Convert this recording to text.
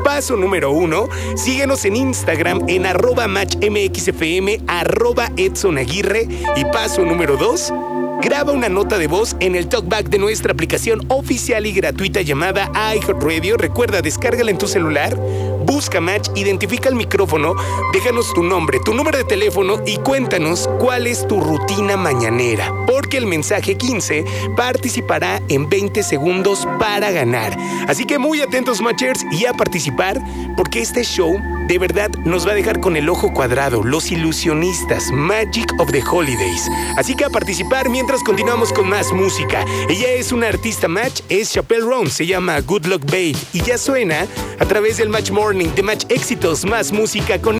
Paso número 1, síguenos en Instagram en @matchmxfm, @EdsonAguirre. Y paso número 2, graba una nota de voz en el talkback de nuestra aplicación oficial y gratuita llamada iHeartRadio. Recuerda, descárgala en tu celular, busca Match, identifica el micrófono, déjanos tu nombre, tu número de teléfono y cuéntanos cuál es tu rutina mañanera, porque el mensaje 15 participará en 20 segundos para ganar. Así que muy atentos, Matchers, y a participar, porque este show de verdad nos va a dejar con el ojo cuadrado, los ilusionistas, Magic of the Holidays. Así que a participar mientras continuamos con más música. Ella es una artista Match, es Chappelle Roan, se llama Good Luck Babe y ya suena a través del Match Morning de Match Éxitos, más música con